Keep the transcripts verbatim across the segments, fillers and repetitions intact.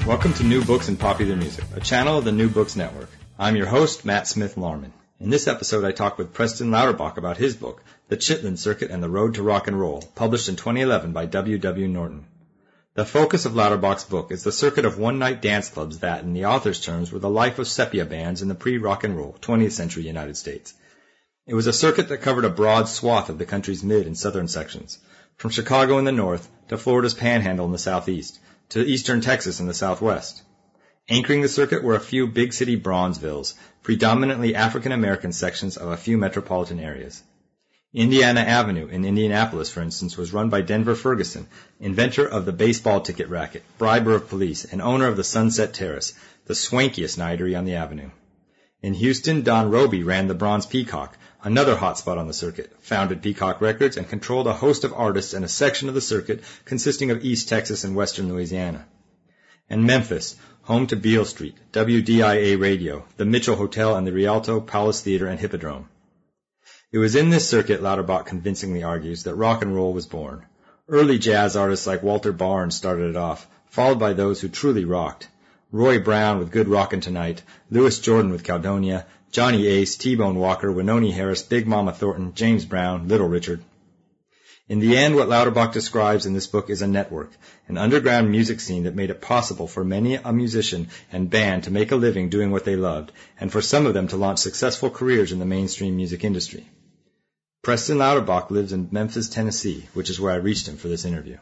Welcome to New Books in Popular Music, a channel of the New Books Network. I'm your host, Matt Smith-Larman. In this episode, I talk with Preston Lauterbach about his book, The Chitlin Circuit and the Road to Rock and Roll, published in twenty eleven by W W Norton. The focus of Lauterbach's book is the circuit of one-night dance clubs that, in the author's terms, were the life of sepia bands in the pre-rock and roll twentieth century United States. It was a circuit that covered a broad swath of the country's mid and southern sections, from Chicago in the north to Florida's Panhandle in the southeast, to eastern Texas in the southwest. Anchoring the circuit were a few big city Bronzevilles, predominantly African-American sections of a few metropolitan areas. Indiana Avenue in Indianapolis, for instance, was run by Denver Ferguson, inventor of the baseball ticket racket, briber of police, and owner of the Sunset Terrace, the swankiest nightery on the avenue. In Houston, Don Roby ran the Bronze Peacock, another hotspot on the circuit, founded Peacock Records, and controlled a host of artists and a section of the circuit consisting of East Texas and western Louisiana. And Memphis, home to Beale Street, W D I A Radio, the Mitchell Hotel, and the Rialto Palace Theater and Hippodrome. It was in this circuit, Lauterbach convincingly argues, that rock and roll was born. Early jazz artists like Walter Barnes started it off, followed by those who truly rocked. Roy Brown with Good Rockin' Tonight, Louis Jordan with Caledonia, Johnny Ace, T-Bone Walker, Wynonie Harris, Big Mama Thornton, James Brown, Little Richard. In the end, what Lauterbach describes in this book is a network, an underground music scene that made it possible for many a musician and band to make a living doing what they loved, and for some of them to launch successful careers in the mainstream music industry. Preston Lauterbach lives in Memphis, Tennessee, which is where I reached him for this interview.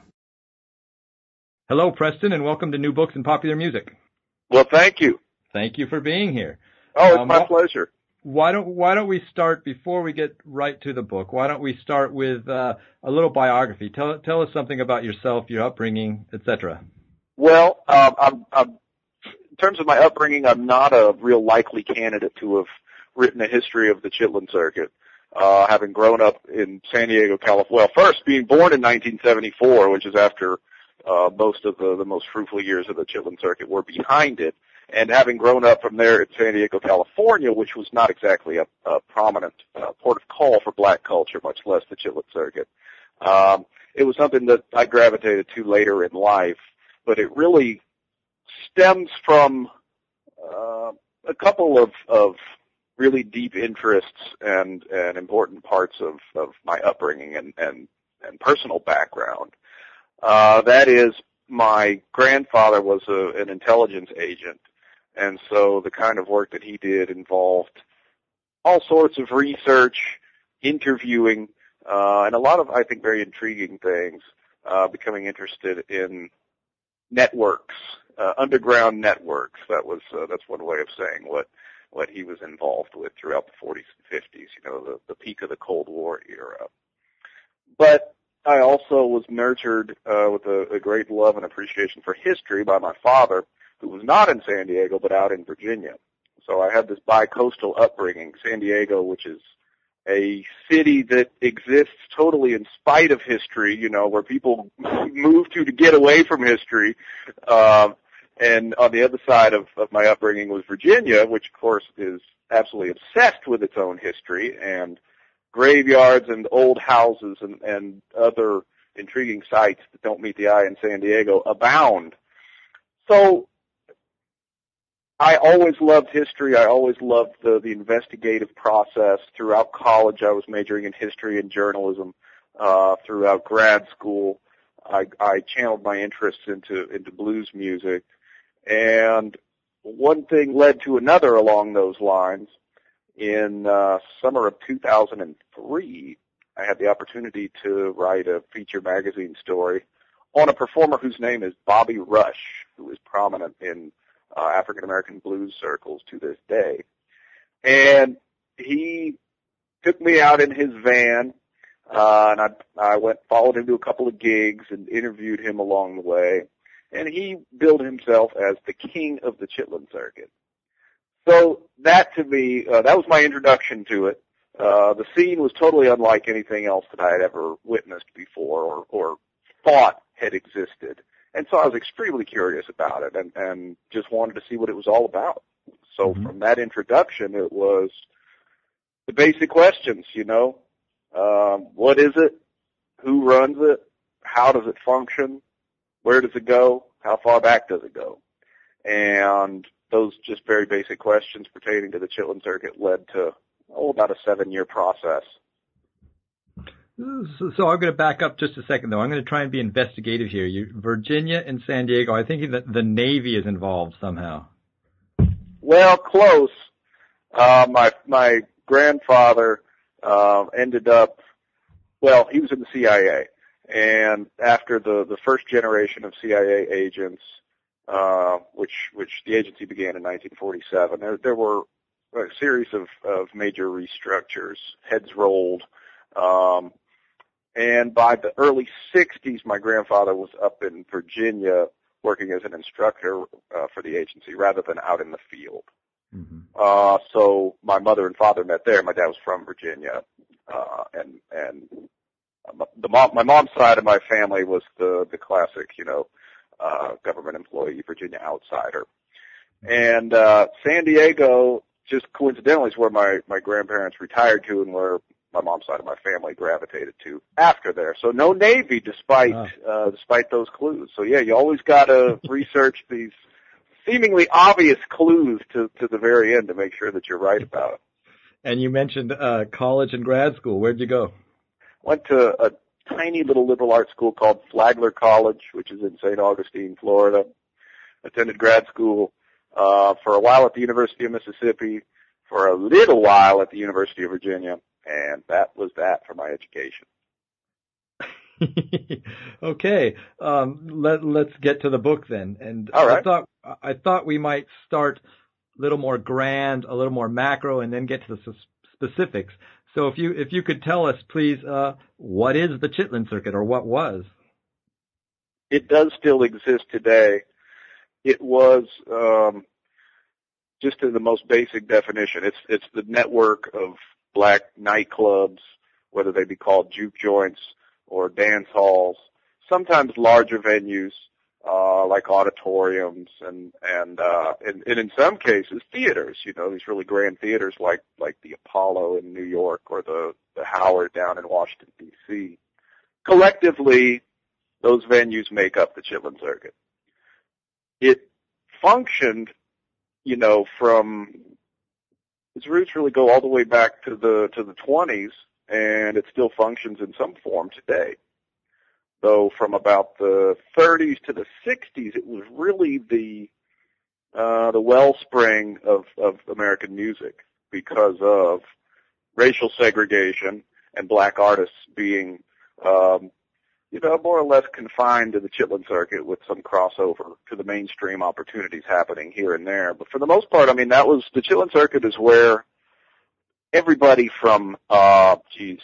Hello, Preston, and welcome to New Books in Popular Music. Well, thank you. Thank you for being here. Oh, it's um, my pleasure. Why don't Why don't we start, before we get right to the book, why don't we start with uh, a little biography? Tell Tell us something about yourself, your upbringing, et cetera. Well, um, I'm, I'm, in terms of my upbringing, I'm not a real likely candidate to have written a history of the Chitlin Circuit. Uh, having grown up in San Diego, California, well, first being born in nineteen seventy-four, which is after uh, most of the, the most fruitful years of the Chitlin Circuit were behind it. And having grown up from there in San Diego, California, which was not exactly a, a prominent uh, port of call for black culture, much less the Chitlin Circuit, um, it was something that I gravitated to later in life. But it really stems from uh, a couple of, of really deep interests and, and important parts of, of my upbringing and, and, and personal background. Uh, that is, my grandfather was a, an intelligence agent. And so the kind of work that he did involved all sorts of research, interviewing, uh, and a lot of, I think, very intriguing things, uh, becoming interested in networks, uh, underground networks. That was, uh, that's one way of saying what, what he was involved with throughout the forties and fifties, you know, the, the peak of the Cold War era. But I also was nurtured, uh, with a, a great love and appreciation for history by my father, who was not in San Diego, but out in Virginia. So I had this bi-coastal upbringing. San Diego, which is a city that exists totally in spite of history, you know, where people move to to get away from history. Um, and on the other side of, of my upbringing was Virginia, which, of course, is absolutely obsessed with its own history, and graveyards and old houses and, and other intriguing sites that don't meet the eye in San Diego abound. So I always loved history. I always loved the, the investigative process. Throughout college, I was majoring in history and journalism. Uh, throughout grad school, I, I channeled my interests into, into blues music. And one thing led to another along those lines. In uh, summer of two thousand three, I had the opportunity to write a feature magazine story on a performer whose name is Bobby Rush, who is prominent in Uh, African-American blues circles to this day. And he took me out in his van, uh, and I, I went, followed him to a couple of gigs and interviewed him along the way. And he billed himself as the king of the Chitlin Circuit. So that to me, uh, that was my introduction to it. Uh, the scene was totally unlike anything else that I had ever witnessed before or, or thought had existed. And so I was extremely curious about it and, and just wanted to see what it was all about. So mm-hmm. from that introduction, it was the basic questions, you know, um, what is it? Who runs it? How does it function? Where does it go? How far back does it go? and those just very basic questions pertaining to the Chitlin circuit led to, oh, about a seven-year process. So, so I'm going to back up just a second, though. I'm going to try and be investigative here. You, Virginia and San Diego, I think that the Navy is involved somehow. Well, close. Uh, my my grandfather uh, ended up, well, he was in the C I A, and after the, the first generation of C I A agents, uh, which which the agency began in nineteen forty-seven, there, there were a series of, of major restructures, heads rolled. Um, and by the early sixties, my grandfather was up in Virginia working as an instructor uh, for the agency rather than out in the field. Mm-hmm. Uh, so my mother and father met there. My dad was from Virginia, uh, and, and the mom, my mom's side of my family was the, the classic, you know, uh, government employee, Virginia outsider. And, uh, San Diego, just coincidentally, is where my, my grandparents retired to and where my mom's side of my family gravitated to after there. So no Navy, despite ah. uh, despite those clues. So yeah, you always got to research these seemingly obvious clues to to the very end to make sure that you're right about it. And you mentioned uh, college and grad school. Where'd you go? Went to a tiny little liberal arts school called Flagler College, which is in Saint Augustine, Florida. Attended grad school uh, for a while at the University of Mississippi, for a little while at the University of Virginia. And that was that for my education. Okay, um, let, let's get to the book then. And All right. I thought I thought we might start a little more grand, a little more macro, and then get to the specifics. So if you if you could tell us, please, uh, what is the Chitlin circuit, or what was? It does still exist today. It was um, just in the most basic definition. It's it's the network of black nightclubs, whether they be called juke joints or dance halls, sometimes larger venues uh, like auditoriums and and, uh, and and in some cases theaters. You know, these really grand theaters like like the Apollo in New York or the the Howard down in Washington D C. Collectively, those venues make up the Chitlin circuit. It functioned, you know, from its roots really go all the way back to the to the twenties, and it still functions in some form today. Though from about the thirties to the sixties, it was really the uh, the wellspring of, of American music because of racial segregation and black artists being, um, you know, more or less confined to the Chitlin circuit with some crossover to the mainstream opportunities happening here and there. But for the most part, I mean, that was the Chitlin circuit is where everybody from, uh, geez,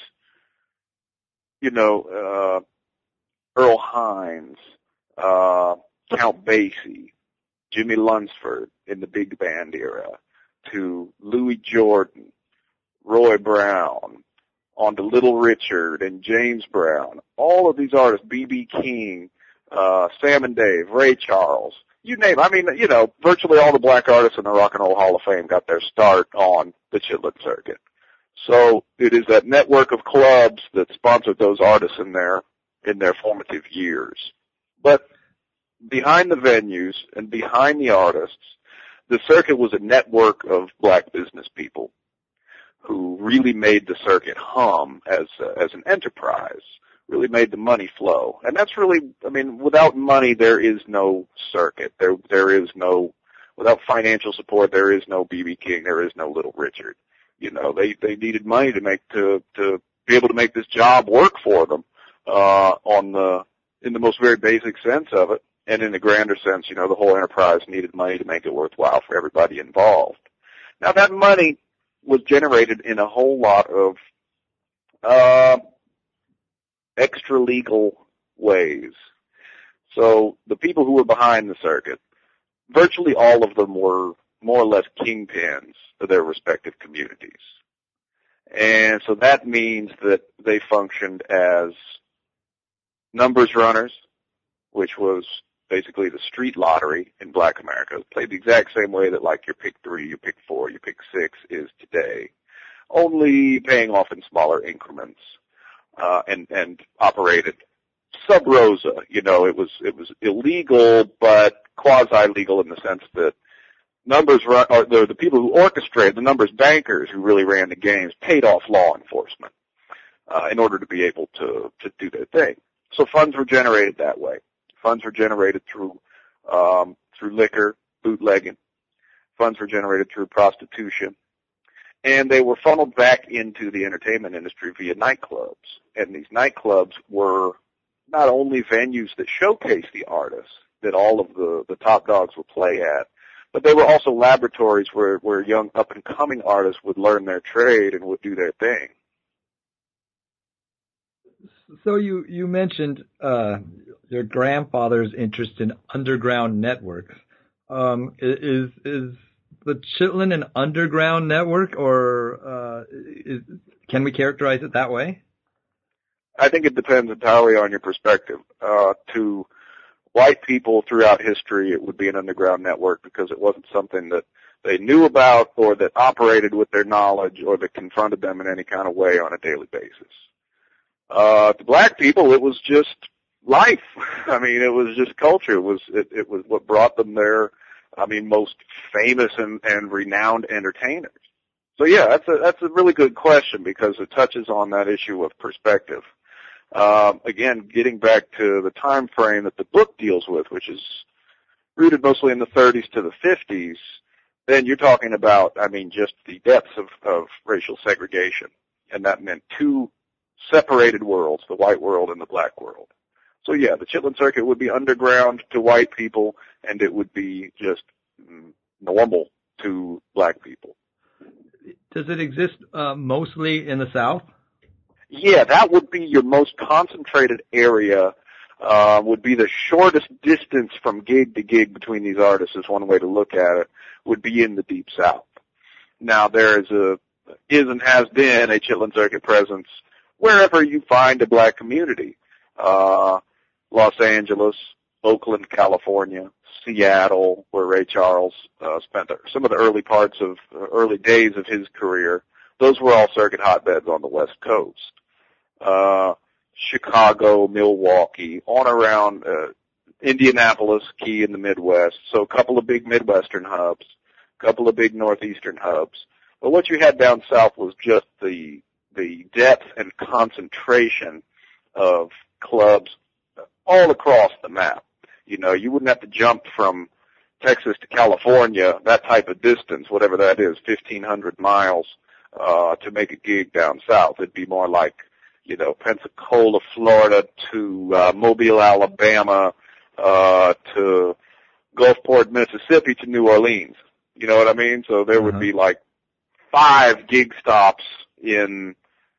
you know, uh, Earl Hines, uh, Count Basie, Jimmy Lunsford in the big band era, to Louis Jordan, Roy Brown, on to Little Richard and James Brown, all of these artists, B B King, uh, Sam and Dave, Ray Charles, you name it. I mean, you know, virtually all the black artists in the Rock and Roll Hall of Fame got their start on the Chitlin circuit. So it is that network of clubs that sponsored those artists in their, in their formative years. But behind the venues and behind the artists, the circuit was a network of black business people who really made the circuit hum as uh, as an enterprise, really made the money flow. And that's really, I mean, without money there is no circuit. There there is no, without financial support there is no B B King, there is no Little Richard. You know, they they needed money to make to to be able to make this job work for them uh on the in the most very basic sense of it, and in the grander sense, you know, the whole enterprise needed money to make it worthwhile for everybody involved. Now that money was generated in a whole lot of uh, extra legal ways. So the people who were behind the circuit, virtually all of them were more or less kingpins of their respective communities. And so that means that they functioned as numbers runners, which was basically the street lottery in black America. It played the exact same way that like your pick three, your pick four, your pick six is today, only paying off in smaller increments, uh, and, and operated sub rosa. You know, it was, it was illegal, but quasi-legal in the sense that numbers run, or the, the people who orchestrated, the numbers bankers who really ran the games, paid off law enforcement uh, in order to be able to, to do their thing. So funds were generated that way. Funds were generated through um, through liquor, bootlegging. Funds were generated through prostitution. And they were funneled back into the entertainment industry via nightclubs. And these nightclubs were not only venues that showcased the artists that all of the, the top dogs would play at, but they were also laboratories where, where young up-and-coming artists would learn their trade and would do their thing. So you, you mentioned uh, your grandfather's interest in underground networks. Um, is is the Chitlin an underground network, or uh, is, can we characterize it that way? I think it depends entirely on your perspective. Uh, to white people throughout history, it would be an underground network because it wasn't something that they knew about or that operated with their knowledge or that confronted them in any kind of way on a daily basis. Uh, to black people, it was just life. I mean, it was just culture. It was, it, it was what brought them their, I mean, most famous and, and renowned entertainers. So yeah, that's a, that's a really good question because it touches on that issue of perspective. Um, again, getting back to the time frame that the book deals with, which is rooted mostly in the thirties to the fifties, then you're talking about, I mean, just the depths of, of racial segregation. And that meant two separated worlds, the white world and the black world. So yeah, the Chitlin Circuit would be underground to white people, and it would be just normal to black people. Does it exist uh, mostly in the South? Yeah, that would be your most concentrated area, uh, would be the shortest distance from gig to gig between these artists, is one way to look at it, would be in the Deep South. Now, there is a, is and has been a Chitlin Circuit presence wherever you find a black community. Uh, Los Angeles, Oakland, California, Seattle, where Ray Charles uh, spent some of the early parts of, uh, early days of his career. Those were all circuit hotbeds on the West Coast. Uh, Chicago, Milwaukee, on around uh, Indianapolis, key in the Midwest. So a couple of big Midwestern hubs, a couple of big Northeastern hubs. But what you had down south was just the the depth and concentration of clubs all across the map. You know, you wouldn't have to jump from Texas to California, that type of distance, whatever that is, fifteen hundred miles, uh, to make a gig down south. It'd be more like, you know, Pensacola, Florida to uh, Mobile, Alabama, uh, to Gulfport, Mississippi to New Orleans. You know what I mean? So there would uh-huh. be like five gig stops in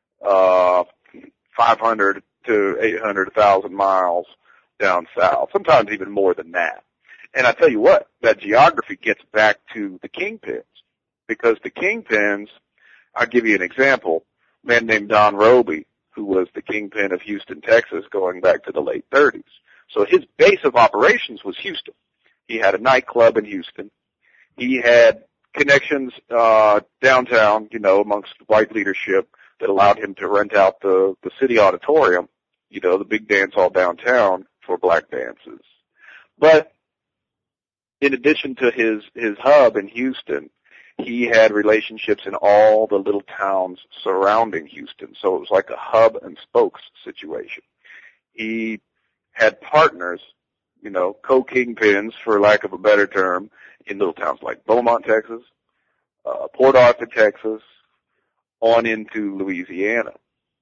uh five hundred to eight hundred thousand miles down south, sometimes even more than that. And I tell you what, that geography gets back to the kingpins, because the kingpins, I'll give you an example, a man named Don Roby, who was the kingpin of Houston, Texas, going back to the late thirties. So his base of operations was Houston. He had a nightclub in Houston. He had connections uh downtown, you know, amongst white leadership that allowed him to rent out the, the city auditorium, you know, the big dance hall downtown for black dances. But in addition to his, his hub in Houston, he had relationships in all the little towns surrounding Houston. So it was like a hub and spokes situation. He had partners, you know, co-kingpins, for lack of a better term, in little towns like Beaumont, Texas, uh, Port Arthur, Texas, on into Louisiana.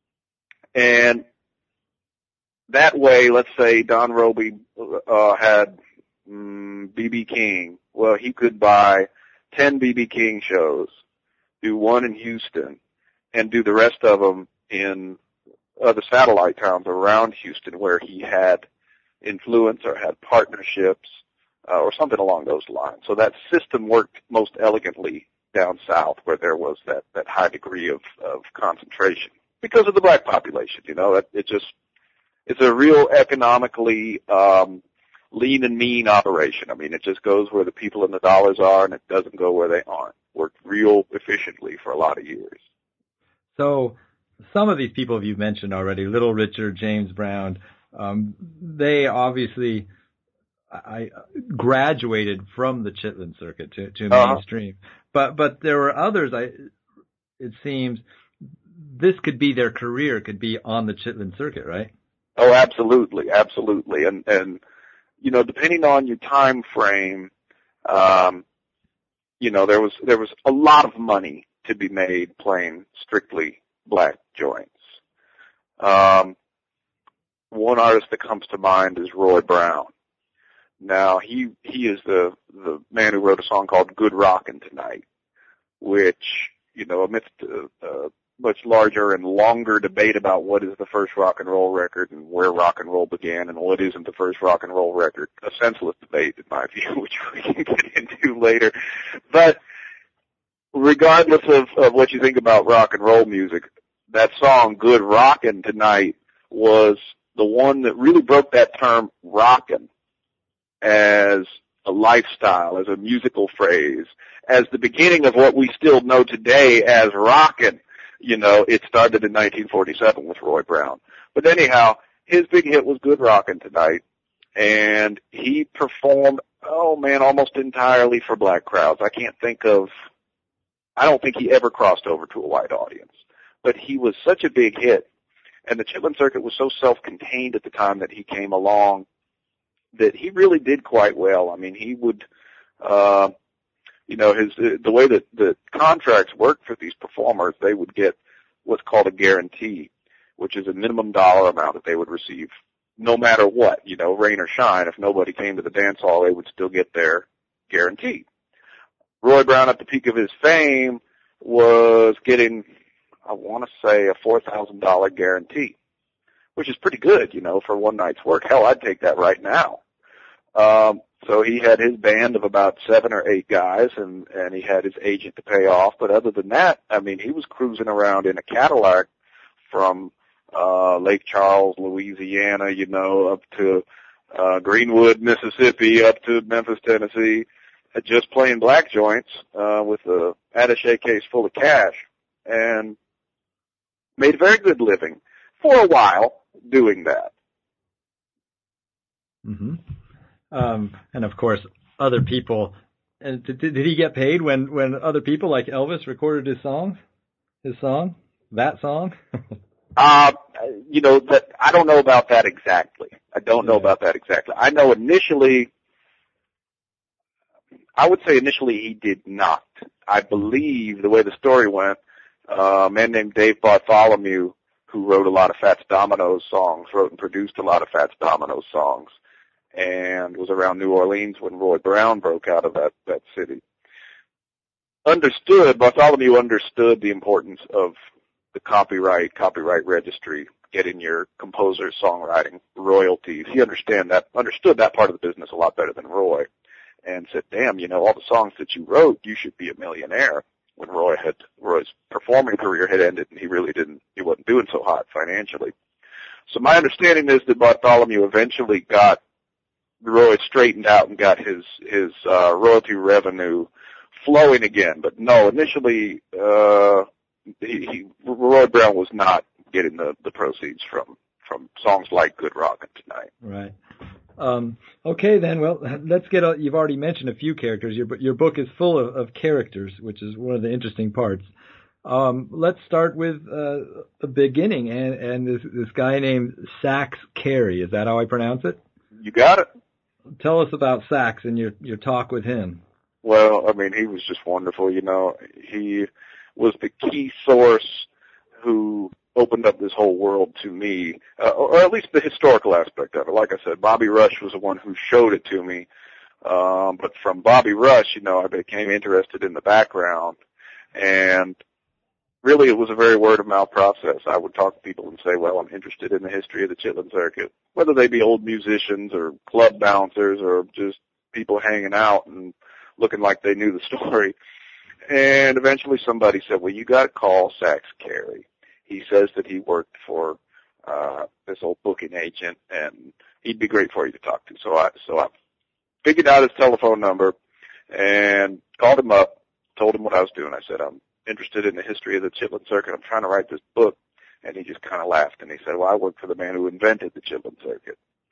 And that way, let's say Don Roby uh, had mm, B B King. Well, he could buy ten B B King shows, do one in Houston, and do the rest of them in other satellite towns around Houston where he had influence or had partnerships uh, or something along those lines. So that system worked most elegantly down south, where there was that, that high degree of, of concentration because of the black population. You know, it, it just, it's a real economically um, lean and mean operation. I mean, it just goes where the people and the dollars are, and it doesn't go where they aren't. Worked real efficiently for a lot of years. So some of these people you've mentioned already, Little Richard, James Brown, um, they obviously I graduated from the Chitlin circuit to, to Uh-huh. mainstream. But but there were others. I it seems this could be their career, could be on the Chitlin circuit, right? Oh, absolutely, absolutely. And and you know, depending on your time frame, um, you know, there was there was a lot of money to be made playing strictly black joints. Um, one artist that comes to mind is Roy Brown. Now, he he is the the man who wrote a song called "Good Rockin' Tonight," which, you know, amidst a, a much larger and longer debate about what is the first rock and roll record and where rock and roll began and what isn't the first rock and roll record, a senseless debate in my view, which we can get into later. But regardless of, of what you think about rock and roll music, that song, "Good Rockin' Tonight," was the one that really broke that term rockin' as a lifestyle, as a musical phrase, as the beginning of what we still know today as rockin'. You know, it started in nineteen forty-seven with Roy Brown. But anyhow, his big hit was "Good Rockin' Tonight," and he performed, oh man, almost entirely for black crowds. I can't think of, I don't think he ever crossed over to a white audience. But he was such a big hit, and the Chitlin circuit was so self-contained at the time that he came along that he really did quite well. I mean, he would, uh, you know, his the way that the contracts worked for these performers, they would get what's called a guarantee, which is a minimum dollar amount that they would receive no matter what, you know, rain or shine. If nobody came to the dance hall, they would still get their guarantee. Roy Brown, at the peak of his fame, was getting, I want to say, a four thousand dollars guarantee, which is pretty good, you know, for one night's work. Hell, I'd take that right now. Um, so he had his band of about seven or eight guys, and, and he had his agent to pay off. But other than that, I mean, he was cruising around in a Cadillac from uh, Lake Charles, Louisiana, you know, up to uh, Greenwood, Mississippi, up to Memphis, Tennessee, just playing black joints uh, with a attaché case full of cash, and made a very good living for a while doing that. Mm-hmm. Um, and of course, other people. And did, did he get paid when, when other people like Elvis recorded his songs, his song, that song? uh, you know, that I don't know about that exactly. I don't know Yeah. about that exactly. I know initially, I would say initially he did not. I believe the way the story went, uh, a man named Dave Bartholomew, who wrote a lot of Fats Domino's songs, wrote and produced a lot of Fats Domino's songs, and was around New Orleans when Roy Brown broke out of that, that city. Understood, Bartholomew understood the importance of the copyright, copyright registry, getting your composer's songwriting royalties. He understand that, understood that part of the business a lot better than Roy, and said, damn, you know, all the songs that you wrote, you should be a millionaire. When Roy had, Roy's performing career had ended, and he really didn't, he wasn't doing so hot financially. So my understanding is that Bartholomew eventually got Roy straightened out and got his his uh, royalty revenue flowing again. But no, initially, uh, he, he, Roy Brown was not getting the, the proceeds from from songs like "Good Rockin' Tonight." Right. Um, okay, then. Well, let's get. A, you've already mentioned a few characters. Your your book is full of, of characters, which is one of the interesting parts. Um, let's start with uh, the beginning, and, and this this guy named Sax Carey. Is that how I pronounce it? You got it. Tell us about Sax and your your talk with him. Well, I mean, he was just wonderful. You know, he was the key source who opened up this whole world to me, uh, or at least the historical aspect of it. Like I said, Bobby Rush was the one who showed it to me. Um, but from Bobby Rush, you know, I became interested in the background, and really it was a very word-of-mouth process. I would talk to people and say, well, I'm interested in the history of the Chitlin circuit, whether they be old musicians or club bouncers or just people hanging out and looking like they knew the story. And eventually somebody said, well, you got to call Sax Carey. He says that he worked for uh, this old booking agent, and he'd be great for you to talk to. So I, so I figured out his telephone number and called him up, told him what I was doing. I said, I'm interested in the history of the Chitlin circuit. I'm trying to write this book. And he just kind of laughed, and he said, well, I work for the man who invented the Chitlin circuit.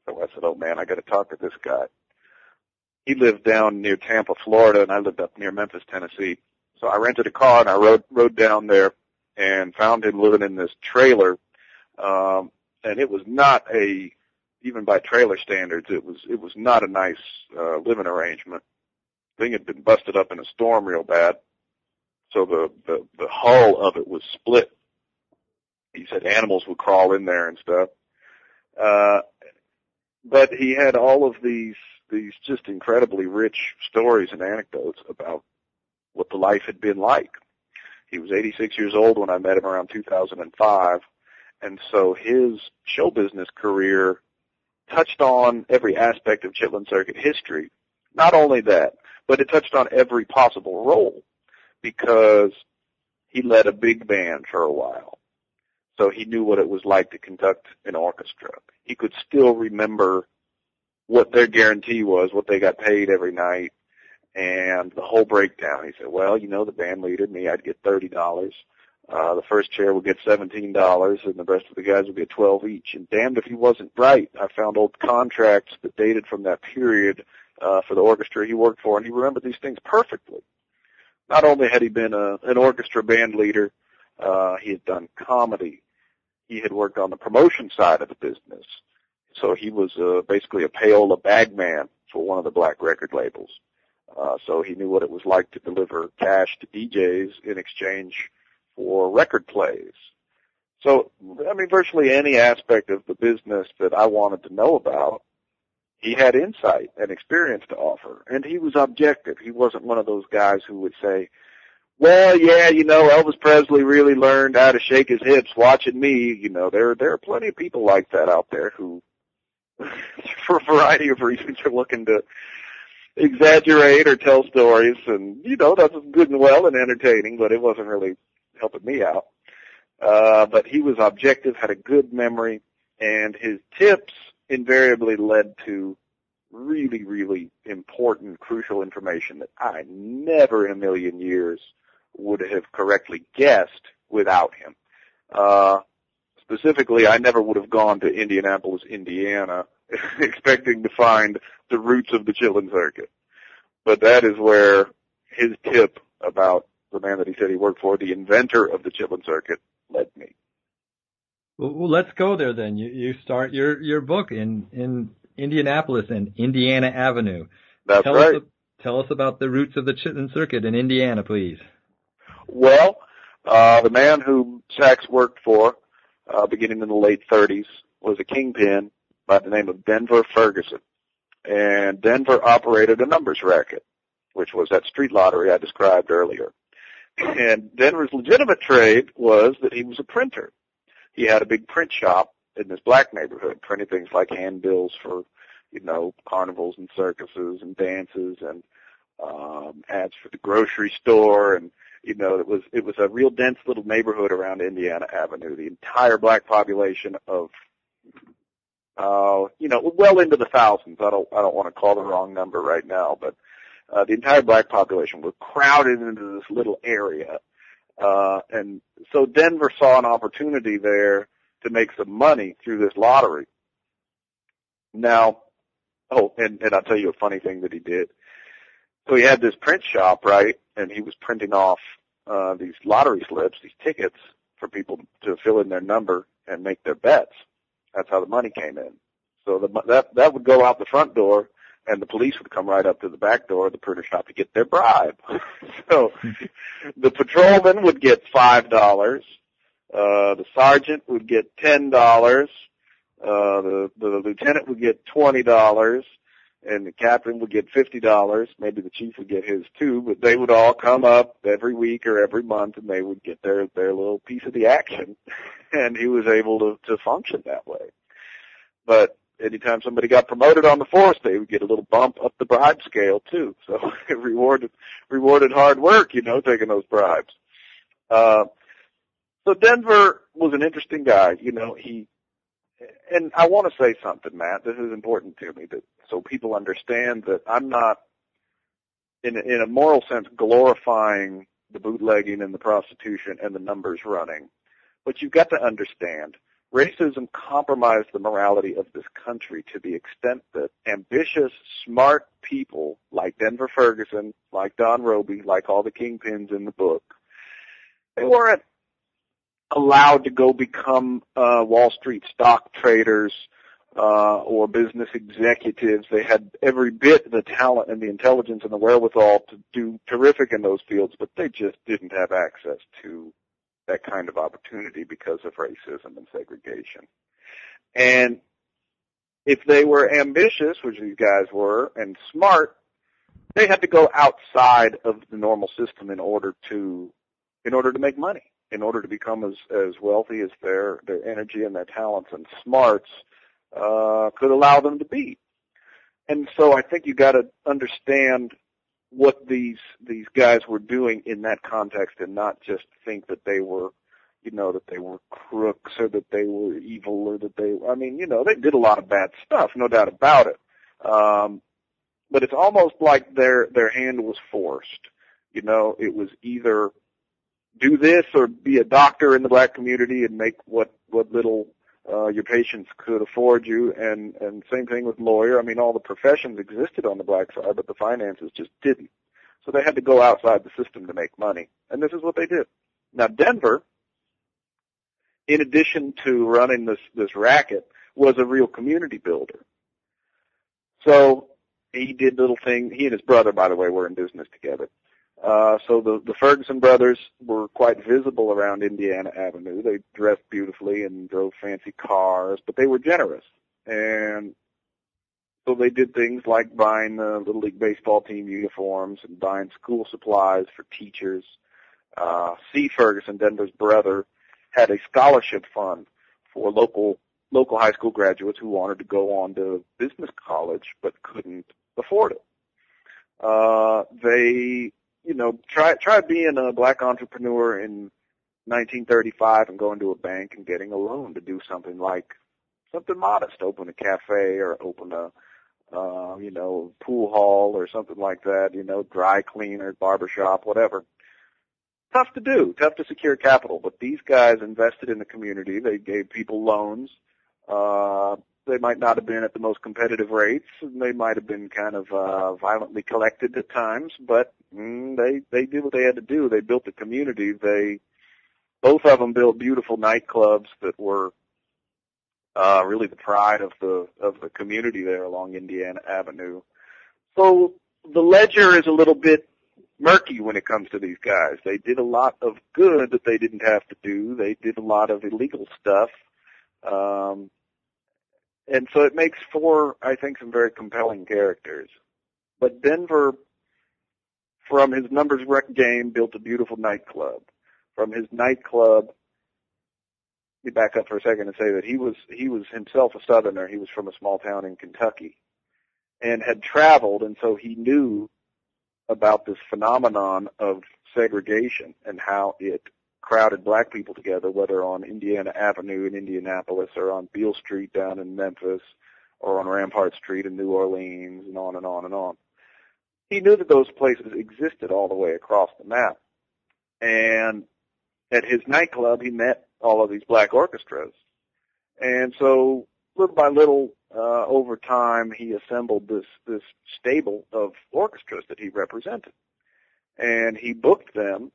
So I said, oh man, I got to talk to this guy. He lived down near Tampa, Florida, and I lived up near Memphis, Tennessee. So I rented a car and I rode, rode down there and found him living in this trailer. Um, and it was not a, even by trailer standards, it was, it was not a nice, uh, living arrangement. The thing had been busted up in a storm real bad. So the, the, the hull of it was split. He said animals would crawl in there and stuff. Uh, but he had all of these, these just incredibly rich stories and anecdotes about what the life had been like. He was eighty-six years old when I met him around two thousand five. And so his show business career touched on every aspect of Chitlin Circuit history. Not only that, but it touched on every possible role, because he led a big band for a while. So he knew what it was like to conduct an orchestra. He could still remember what their guarantee was, what they got paid every night, and the whole breakdown. He said, well, you know, the band leader, me, I'd get thirty dollars. Uh, the first chair would get seventeen dollars, and the rest of the guys would get twelve each. And damned if he wasn't right. I found old contracts that dated from that period uh, for the orchestra he worked for, and he remembered these things perfectly. Not only had he been a, an orchestra band leader, uh, he had done comedy. He had worked on the promotion side of the business. So he was uh, basically a payola bag man for one of the black record labels. Uh, so he knew what it was like to deliver cash to D Js in exchange for record plays. So, I mean, virtually any aspect of the business that I wanted to know about, he had insight and experience to offer. And he was objective. He wasn't one of those guys who would say, well, yeah, you know, Elvis Presley really learned how to shake his hips watching me. You know, there, there are plenty of people like that out there who, for a variety of reasons, are looking to exaggerate or tell stories. And, you know, that's good and well and entertaining, but it wasn't really helping me out. Uh, but he was objective, had a good memory, and his tips invariably led to really, really important, crucial information that I never in a million years would have correctly guessed without him. Uh, specifically, I never would have gone to Indianapolis, Indiana, expecting to find the roots of the Chitlin Circuit. But that is where his tip about the man that he said he worked for, the inventor of the Chitlin Circuit, led me. Well, well, let's go there then. You, you start your, your book in, in Indianapolis and Indiana Avenue. That's tell right. Us, tell us about the roots of the Chitlin Circuit in Indiana, please. Well, uh, the man who Sachs worked for, uh, beginning in the late thirties, was a kingpin by the name of Denver Ferguson. And Denver operated a numbers racket, which was that street lottery I described earlier. And Denver's legitimate trade was that he was a printer. He had a big print shop in this black neighborhood, printing things like handbills for, you know, carnivals and circuses and dances and um, ads for the grocery store. And, you know, it was it was a real dense little neighborhood around Indiana Avenue. The entire black population of, uh, you know, well into the thousands. I don't I don't want to call the wrong number right now, but uh, the entire black population was crowded into this little area. Uh, and so Denver saw an opportunity there to make some money through this lottery. Now, oh, and, and I'll tell you a funny thing that he did. So he had this print shop, right, and he was printing off uh, these lottery slips, these tickets for people to fill in their number and make their bets. That's how the money came in. So the, that that would go out the front door, and the police would come right up to the back door of the printer shop to get their bribe. So the patrolman would get five dollars. Uh, the sergeant would get ten dollars. Uh, the, the lieutenant would get twenty dollars. And the captain would get fifty dollars. Maybe the chief would get his too, but they would all come up every week or every month, and they would get their, their little piece of the action. And he was able to, to function that way. But anytime somebody got promoted on the force, they would get a little bump up the bribe scale too. So it rewarded, rewarded hard work, you know, taking those bribes. Uh, so Denver was an interesting guy. You know, he, and I want to say something, Matt. This is important to me, that so people understand that I'm not, in a, in a moral sense, glorifying the bootlegging and the prostitution and the numbers running. But you've got to understand, racism compromised the morality of this country to the extent that ambitious, smart people like Denver Ferguson, like Don Roby, like all the kingpins in the book, they weren't allowed to go become uh, Wall Street stock traders uh, or business executives. They had every bit the talent and the intelligence and the wherewithal to do terrific in those fields, but they just didn't have access to that kind of opportunity because of racism and segregation. And if they were ambitious, which these guys were, and smart, they had to go outside of the normal system in order to, in order to make money, in order to become as, as wealthy as their, their energy and their talents and smarts uh, could allow them to be. And so I think you got to understand what these these guys were doing in that context, and not just think that they were, you know, that they were crooks or that they were evil or that they, I mean, you know, they did a lot of bad stuff, no doubt about it. Um, but it's almost like their their hand was forced. You know, it was either do this or be a doctor in the black community and make what what little uh, your patients could afford you, and, and same thing with lawyer. I mean, all the professions existed on the black side, but the finances just didn't. So they had to go outside the system to make money, and this is what they did. Now, Denver, in addition to running this, this racket, was a real community builder. So he did little things. He and his brother, by the way, were in business together. Uh, so the, the Ferguson brothers were quite visible around Indiana Avenue. They dressed beautifully and drove fancy cars, but they were generous. And so they did things like buying the Little League baseball team uniforms and buying school supplies for teachers. Uh, C. Ferguson, Denver's brother, had a scholarship fund for local local high school graduates who wanted to go on to business college but couldn't afford it. Uh, they You know, try try being a black entrepreneur in nineteen thirty-five and going to a bank and getting a loan to do something like something modest, open a cafe or open a, uh, you know, pool hall or something like that. You know, dry cleaner, barbershop, whatever. Tough to do, tough to secure capital. But these guys invested in the community. They gave people loans. Uh, They might not have been at the most competitive rates, and they might have been kind of uh, violently collected at times, but mm, they they did what they had to do. They built a community. They both of them built beautiful nightclubs that were uh, really the pride of the of the community there along Indiana Avenue. So the ledger is a little bit murky when it comes to these guys. They did a lot of good that they didn't have to do. They did a lot of illegal stuff. Um, And so it makes for, I think, some very compelling characters. But Denver, from his numbers rec game, built a beautiful nightclub. From his nightclub, let me back up for a second and say that he was he was himself a Southerner. He was from a small town in Kentucky and had traveled, and so he knew about this phenomenon of segregation and how it crowded black people together, whether on Indiana Avenue in Indianapolis or on Beale Street down in Memphis or on Rampart Street in New Orleans and on and on and on. He knew that those places existed all the way across the map. And at his nightclub, he met all of these black orchestras. And so little by little, uh, over time, he assembled this, this stable of orchestras that he represented. And he booked them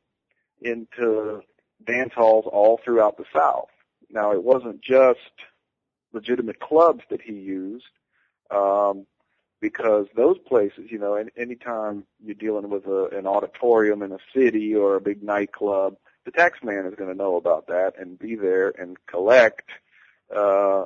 into dance halls all throughout the South. Now, it wasn't just legitimate clubs that he used, um, because those places, you know, any, anytime you're dealing with a, an auditorium in a city or a big nightclub, the tax man is going to know about that and be there and collect uh,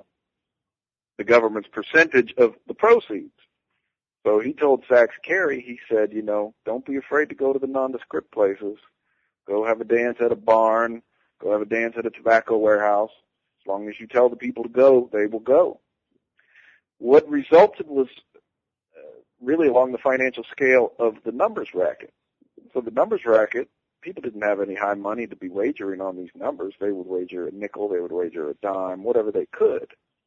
the government's percentage of the proceeds. So he told Saxe Carey, he said, you know, don't be afraid to go to the nondescript places. Go have a dance at a barn. Go have a dance at a tobacco warehouse. As long as you tell the people to go, they will go. What resulted was uh, really along the financial scale of the numbers racket. So the numbers racket, people didn't have any high money to be wagering on these numbers. They would wager a nickel, they would wager a dime, whatever they could.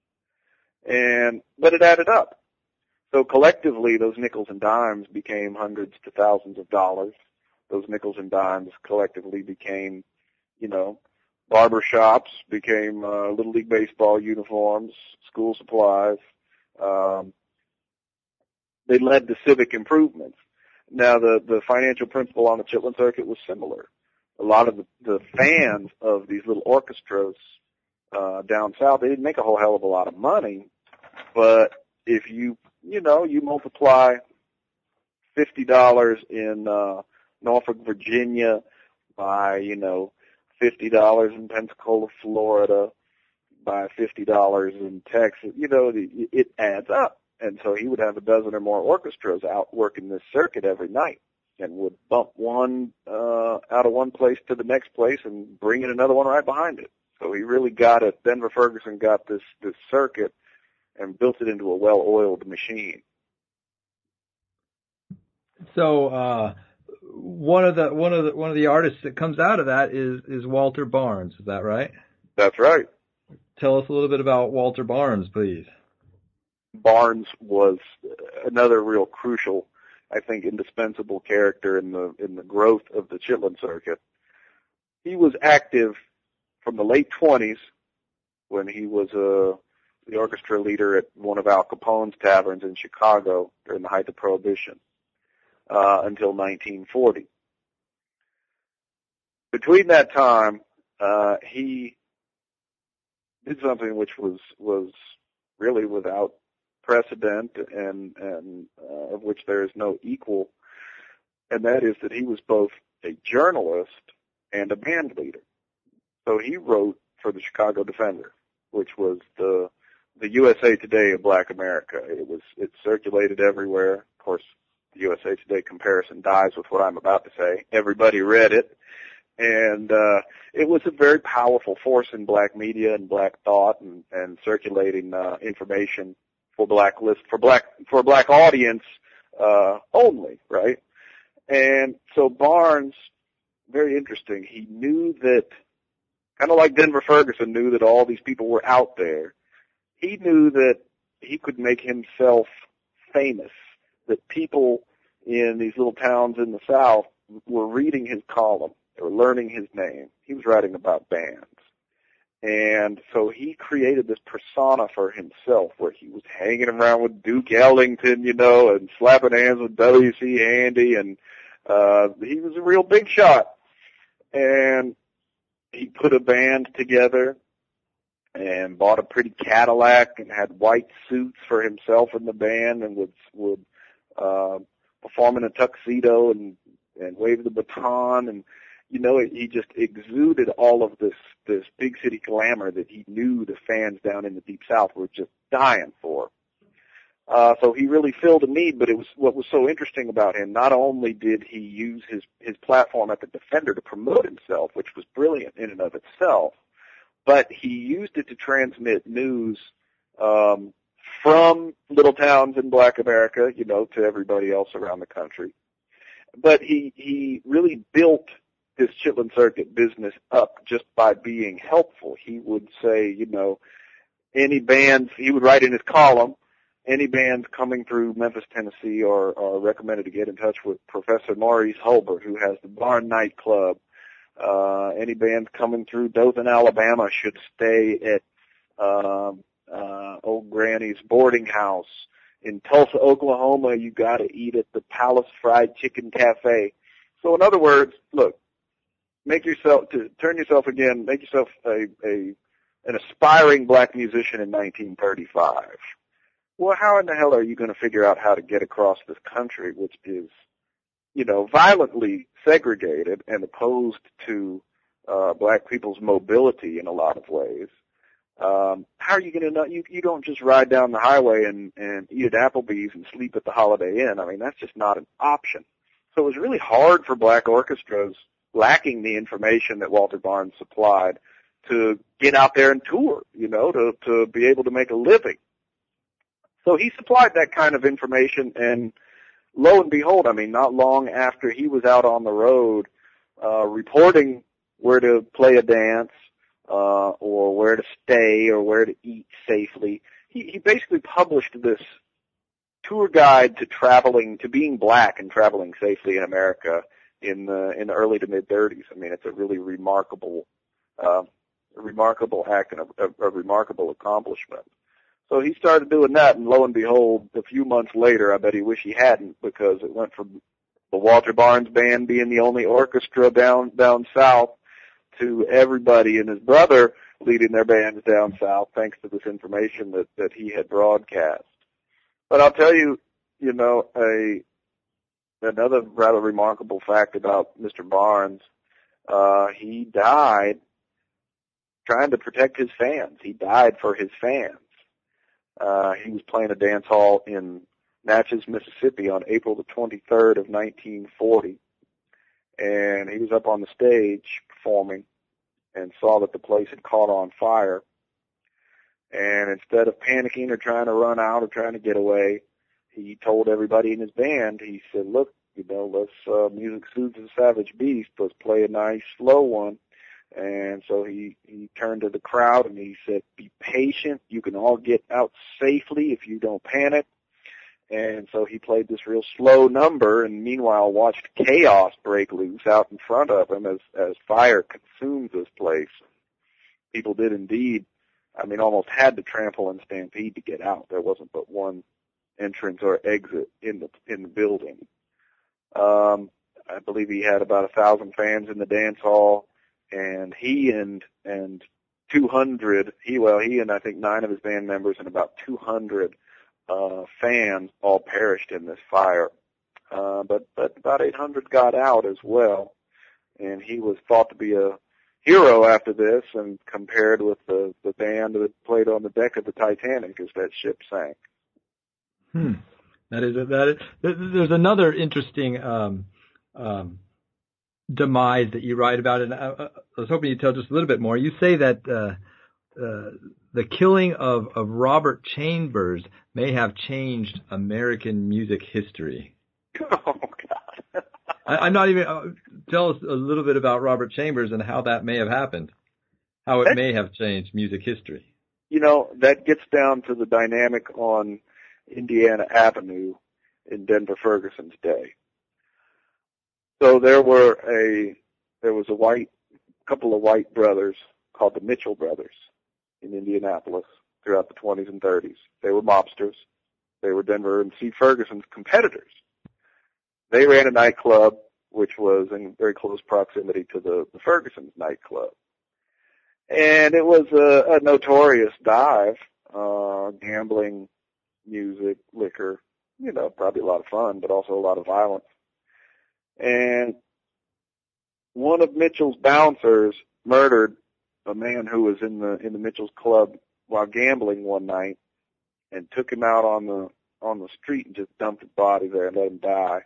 And but it added up. So collectively, those nickels and dimes became hundreds to thousands of dollars. Those nickels and dimes collectively became, you know, barber shops became uh, Little League Baseball uniforms, school supplies. Um, they led to civic improvements. Now, the, the financial principle on the Chitlin circuit was similar. A lot of the, the fans of these little orchestras uh, down south, they didn't make a whole hell of a lot of money, but if you, you know, you multiply fifty dollars in uh, Norfolk, Virginia by, you know, fifty dollars in Pensacola, Florida, by fifty dollars in Texas, you know, it adds up. And so he would have a dozen or more orchestras out working this circuit every night and would bump one uh, out of one place to the next place and bring in another one right behind it. So he really got it. Denver Ferguson got this, this circuit and built it into a well-oiled machine. So uh, one of the one of the one of the artists that comes out of that is is Walter Barnes. Is that right? That's right. Tell us a little bit about Walter Barnes, please. Barnes was another real crucial, I think, indispensable character in the in the growth of the Chitlin circuit. He was active from the late twenties when he was uh, the orchestra leader at one of Al Capone's taverns in Chicago during the height of Prohibition uh, until nineteen forty. Between that time, uh, he did something which was was really without precedent and and uh, of which there is no equal, and that is that he was both a journalist and a band leader. So he wrote for the Chicago Defender, which was the the U S A Today of Black America. It was it circulated everywhere. Of course, the U S A Today comparison dies with what I'm about to say. Everybody read it, and uh, it was a very powerful force in black media and black thought and, and circulating uh, information for black list for black for a black audience uh, only, right? And so Barnes, very interesting. He knew that, kind of like Denver Ferguson knew that all these people were out there. He knew that he could make himself famous. That people in these little towns in the South were reading his column. They were learning his name. He was writing about bands. And so he created this persona for himself where he was hanging around with Duke Ellington, you know, and slapping hands with W C Handy, and uh, he was a real big shot. And he put a band together and bought a pretty Cadillac and had white suits for himself and the band, and would would uh, perform in a tuxedo and and wave the baton, and you know, he just exuded all of this, this big city glamour that he knew the fans down in the Deep South were just dying for. Uh, so he really filled a need, but it was, what was so interesting about him, not only did he use his, his platform at the Defender to promote himself, which was brilliant in and of itself, but he used it to transmit news, um, from little towns in Black America, you know, to everybody else around the country. But he, he really built his Chitlin circuit business up just by being helpful. He would say, you know, any bands, he would write in his column, any bands coming through Memphis, Tennessee are, are recommended to get in touch with Professor Maurice Hulbert, who has the Barn Night Club. Uh, any bands coming through Dothan, Alabama should stay at um, uh, Old Granny's boarding house. In Tulsa, Oklahoma, you got to eat at the Palace Fried Chicken Cafe. So in other words, look, make yourself, to turn yourself again, make yourself a, a, an aspiring black musician in nineteen thirty-five. Well, how in the hell are you going to figure out how to get across this country, which is, you know, violently segregated and opposed to uh, black people's mobility in a lot of ways? Um, how are you going to know? You, you don't just ride down the highway and, and eat at Applebee's and sleep at the Holiday Inn. I mean, that's just not an option. So it was really hard for black orchestras, lacking the information that Walter Barnes supplied, to get out there and tour, you know, to, to be able to make a living. So he supplied that kind of information, and lo and behold, I mean, not long after he was out on the road, uh, reporting where to play a dance, uh, or where to stay, or where to eat safely, he, he basically published this tour guide to traveling, to being black and traveling safely in America in the in the early to mid thirties. I mean, it's a really remarkable uh, a remarkable act and a, a, a remarkable accomplishment. So he started doing that, and lo and behold, a few months later, I bet he wished he hadn't, because it went from the Walter Barnes Band being the only orchestra down down south to everybody and his brother leading their bands down south, thanks to this information that, that he had broadcast. But I'll tell you, you know, a another rather remarkable fact about Mister Barnes, uh, he died trying to protect his fans. He died for his fans. Uh, he was playing a dance hall in Natchez, Mississippi on April the twenty-third of nineteen forty. And he was up on the stage performing and saw that the place had caught on fire. And instead of panicking or trying to run out or trying to get away, he told everybody in his band, he said, look, you know, let's, uh, music soothes the savage beast. Let's play a nice slow one. And so he, he turned to the crowd and he said, be patient. You can all get out safely if you don't panic. And so he played this real slow number and meanwhile watched chaos break loose out in front of him as, as fire consumed this place. People did indeed, I mean, almost had to trample and stampede to get out. There wasn't but one entrance or exit in the, in the building. Um, I believe he had about a thousand fans in the dance hall. And he and and two hundred, he well, he and I think nine of his band members and about two hundred uh, fans all perished in this fire. Uh, but but about eight hundred got out as well, and he was thought to be a hero after this, and compared with the the band that played on the deck of the Titanic as that ship sank. Hmm. That is a, that is. There's another interesting. Um, um, demise that you write about, and I, I was hoping you'd tell just a little bit more. You say that uh, uh, the killing of, of Robert Chambers may have changed American music history. Oh, God. I, I'm not even... Uh, tell us a little bit about Robert Chambers and how that may have happened, how it that, may have changed music history. You know, that gets down to the dynamic on Indiana Avenue in Denver Ferguson's day. So there were a, there was a white, couple of white brothers called the Mitchell brothers in Indianapolis throughout the twenties and thirties. They were mobsters. They were Denver and C. Ferguson's competitors. They ran a nightclub which was in very close proximity to the, the Ferguson's nightclub. And it was a, a notorious dive, uh, gambling, music, liquor, you know, probably a lot of fun, but also a lot of violence. And one of Mitchell's bouncers murdered a man who was in the in the Mitchell's club while gambling one night, and took him out on the on the street and just dumped his body there and let him die.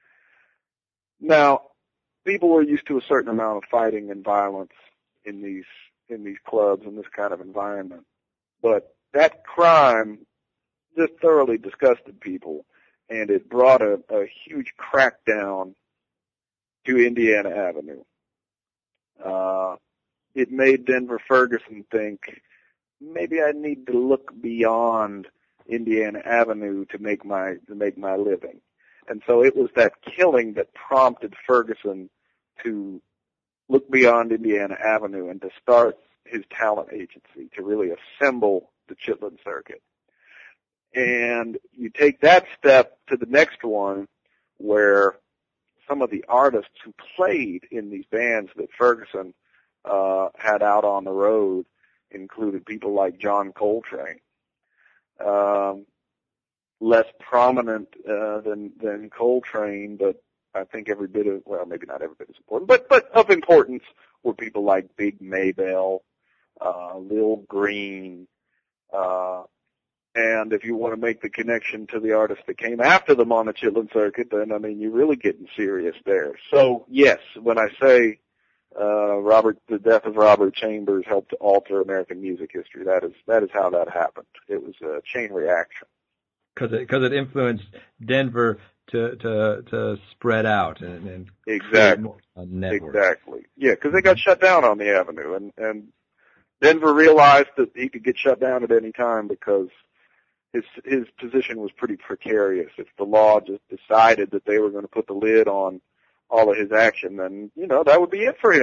Now, people were used to a certain amount of fighting and violence in these in these clubs in this kind of environment, but that crime just thoroughly disgusted people, and it brought a, a huge crackdown to Indiana Avenue. Uh, it made Denver Ferguson think, maybe I need to look beyond Indiana Avenue to make my to make my living. And so it was that killing that prompted Ferguson to look beyond Indiana Avenue and to start his talent agency, to really assemble the Chitlin Circuit. And you take that step to the next one, where some of the artists who played in these bands that Ferguson uh, had out on the road included people like John Coltrane. Um, less prominent uh, than than Coltrane, but I think every bit of, well, maybe not every bit as important, but but of importance were people like Big Maybelle, uh, Lil Green, uh, and if you want to make the connection to the artists that came after them on the Chitlin Circuit, then, I mean, you're really getting serious there. So, yes, when I say uh, Robert, the death of Robert Chambers helped to alter American music history, that is that is how that happened. It was a chain reaction. Because it, cause it influenced Denver to to to spread out and, and exactly a network. Exactly. Yeah, because they got shut down on the Avenue, and and Denver realized that he could get shut down at any time because his his position was pretty precarious. If the law just decided that they were going to put the lid on all of his action, then, you know, that would be it for him.